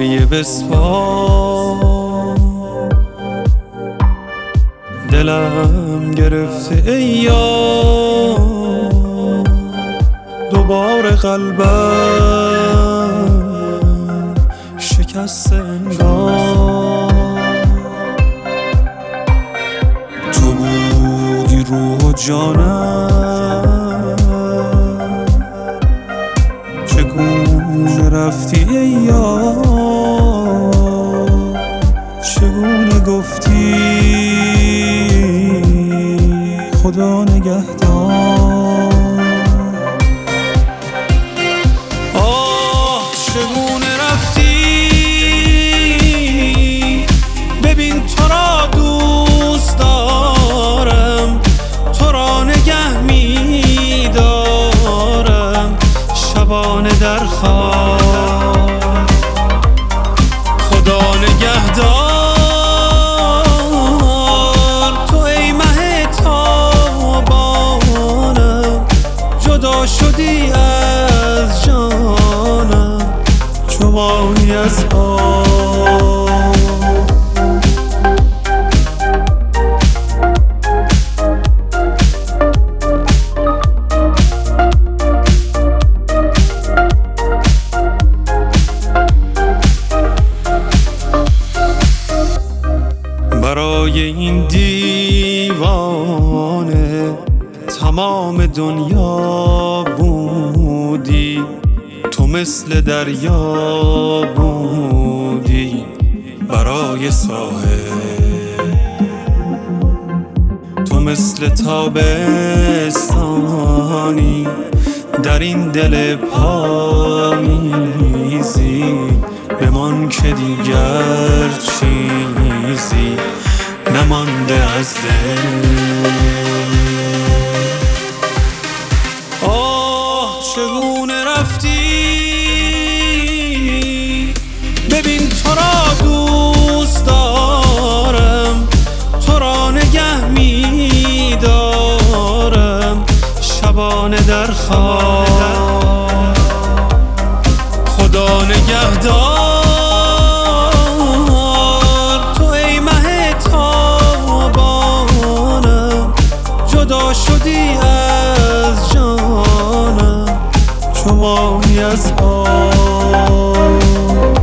گریه بسپار، دلم گرفته ای یار، دوباره قلبم شکسته انگار. تو بودی روح و جانم، چگونه رفتی ای یار، چگونه گفتی خدا نگهدار. آه چگونه رفتی، ببین تو را دوست دارم، تو را نگه می دارم شبانه در خواب. خدا نگهدار تو ای مه تابانم، جدا شدی از جانم چو ماهی از آب. برای این دیوانه تمام دنیا بودی، تو مثل دریا بودی برای ساحل، تو مثل تابستانی در این دل پاییزی، بمان که دیگر چیزی نمانده از دل. آه چگونه رفتی، ببین تو را دوست دارم، تو را نگه می دارم شبانه در خواب. خدا نگهدار تو ای مه تابانم، جدا شدی از جانم چو ماهی از آب.